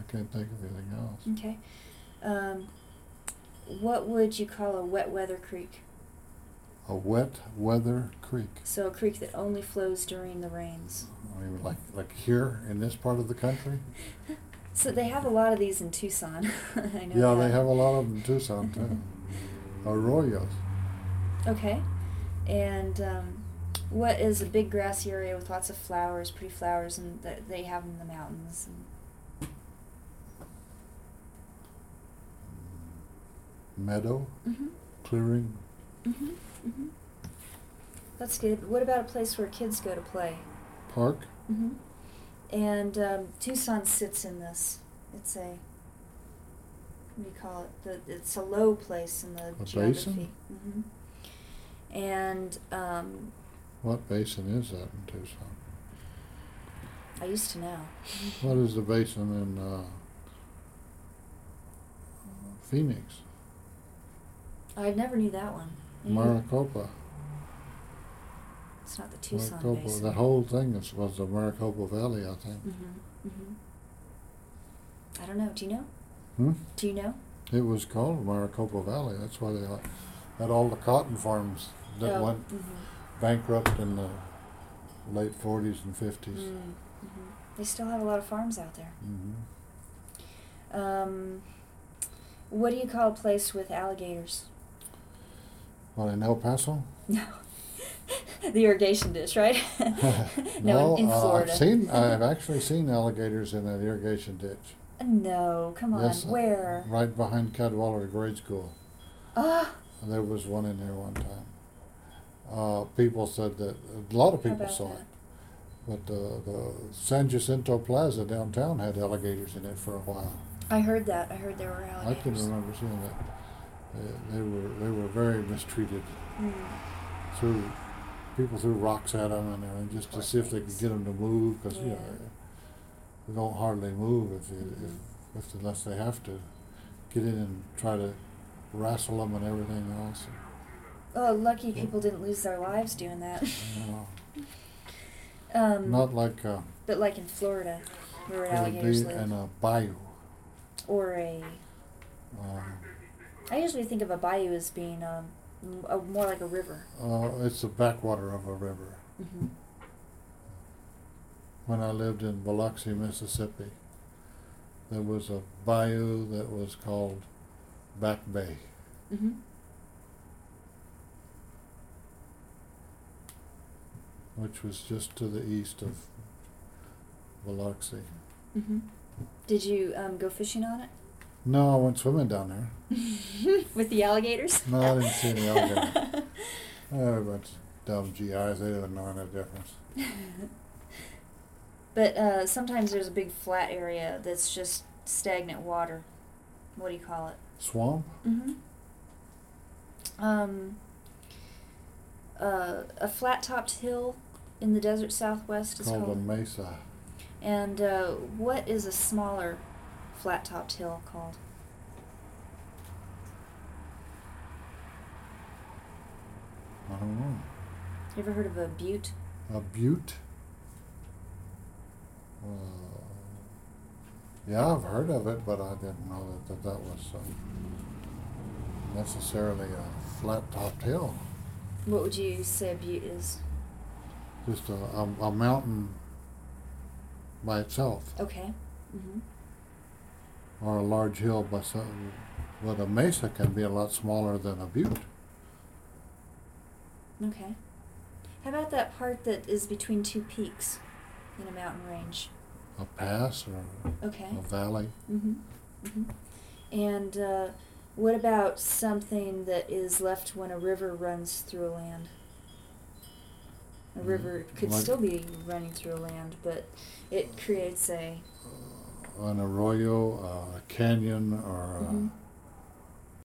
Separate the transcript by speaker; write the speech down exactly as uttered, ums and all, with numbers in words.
Speaker 1: can't think of anything else.
Speaker 2: Okay. Um, what would you call a wet weather creek?
Speaker 1: A wet weather creek.
Speaker 2: So a creek that only flows during the rains.
Speaker 1: I mean, like like here in this part of the country.
Speaker 2: So they have a lot of these in Tucson. I know
Speaker 1: Yeah,
Speaker 2: that.
Speaker 1: they have a lot of them in Tucson too. Arroyos.
Speaker 2: Okay. And um, what is a big grassy area with lots of flowers, pretty flowers, and that they have in the mountains? And
Speaker 1: Meadow.
Speaker 2: mm-hmm.
Speaker 1: Clearing.
Speaker 2: Mm-hmm. Mm-hmm. That's good. What about a place where kids go to play?
Speaker 1: Park.
Speaker 2: Mm-hmm. And um, Tucson sits in this. It's a, what do you call it? The, it's a low place in the
Speaker 1: A
Speaker 2: geography.
Speaker 1: basin?
Speaker 2: Mm-hmm. And um,
Speaker 1: What basin is that in Tucson?
Speaker 2: I used to know.
Speaker 1: What is the basin in uh, Phoenix?
Speaker 2: I never knew that one. Maybe
Speaker 1: Maricopa.
Speaker 2: it's not the Tucson
Speaker 1: Maricopa.
Speaker 2: basin.
Speaker 1: The whole thing is, was the Maricopa Valley, I think.
Speaker 2: Mm-hmm. Mm-hmm. I don't know. Do you know?
Speaker 1: Hmm?
Speaker 2: Do you know?
Speaker 1: It was called Maricopa Valley. That's why they had all the cotton farms that
Speaker 2: Oh,
Speaker 1: went
Speaker 2: mm-hmm.
Speaker 1: bankrupt in the late forties and fifties.
Speaker 2: Mm-hmm. They still have a lot of farms out there.
Speaker 1: Mm-hmm.
Speaker 2: Um, what do you call a place with alligators?
Speaker 1: What, in El Paso?
Speaker 2: No. The irrigation dish, right? no,
Speaker 1: no,
Speaker 2: in, in
Speaker 1: uh,
Speaker 2: Florida.
Speaker 1: I've seen. I've actually seen alligators in that irrigation ditch.
Speaker 2: No, come on.
Speaker 1: Yes, uh,
Speaker 2: Where?
Speaker 1: Right behind Cadwalader Grade School.
Speaker 2: Ah.
Speaker 1: There was one in there one time. Uh, people said that a lot of
Speaker 2: How
Speaker 1: people
Speaker 2: about
Speaker 1: saw
Speaker 2: that?
Speaker 1: it, but uh, the San Jacinto Plaza downtown had alligators in it for a while.
Speaker 2: I heard that. I heard there were
Speaker 1: I
Speaker 2: alligators.
Speaker 1: can remember seeing that. They, they were they were very mistreated.
Speaker 2: Mm.
Speaker 1: Threw people threw rocks at them and everything just
Speaker 2: Poor
Speaker 1: to see if they could
Speaker 2: things.
Speaker 1: get them to move, because you know
Speaker 2: Yeah.
Speaker 1: they don't hardly move if, you,
Speaker 2: Mhm.
Speaker 1: if if unless they have to get in and try to wrestle them and everything else.
Speaker 2: Oh, lucky people didn't lose their lives doing that.
Speaker 1: You know,
Speaker 2: um,
Speaker 1: not like uh,
Speaker 2: but like in Florida, where
Speaker 1: it would
Speaker 2: alligators
Speaker 1: be
Speaker 2: live.
Speaker 1: in a bayou.
Speaker 2: Or a...
Speaker 1: Um,
Speaker 2: I usually think of a bayou as being um, m- a, more like a river.
Speaker 1: uh, it's the backwater of a river.
Speaker 2: Mm-hmm.
Speaker 1: When I lived in Biloxi, Mississippi, there was a bayou that was called Back Bay.
Speaker 2: Mm-hmm.
Speaker 1: Which was just to the east of Biloxi.
Speaker 2: Mm-hmm. Did you um, go fishing on it?
Speaker 1: No, I went swimming down there.
Speaker 2: With the alligators?
Speaker 1: No, I didn't see any alligators. They're a bunch of dumb G Is. They didn't know any difference.
Speaker 2: But uh, sometimes there's a big flat area that's just stagnant water. What do you call it?
Speaker 1: Swamp?
Speaker 2: Mm-hmm. Um, uh, a flat-topped hill in the desert southwest is
Speaker 1: Called
Speaker 2: called...
Speaker 1: a mesa.
Speaker 2: And uh, what is a smaller flat-topped hill called?
Speaker 1: I don't know.
Speaker 2: You ever heard of a butte?
Speaker 1: A butte? Uh, yeah, I've heard of it, but I didn't know that that, that was uh, necessarily a flat-topped hill.
Speaker 2: What would you say a butte is?
Speaker 1: Just a, a, a mountain by itself,
Speaker 2: Okay. Mm-hmm.
Speaker 1: or a large hill by some, but a mesa can be a lot smaller than a butte.
Speaker 2: Okay. How about that part that is between two peaks in a mountain range?
Speaker 1: A pass or
Speaker 2: Okay.
Speaker 1: a valley.
Speaker 2: Mm-hmm. Mm-hmm. And uh, what about something that is left when a river runs through a land? A
Speaker 1: Mm,
Speaker 2: river could
Speaker 1: like-
Speaker 2: still be running through a land, but it creates a...
Speaker 1: An arroyo, uh, a canyon, or a,
Speaker 2: Mhm.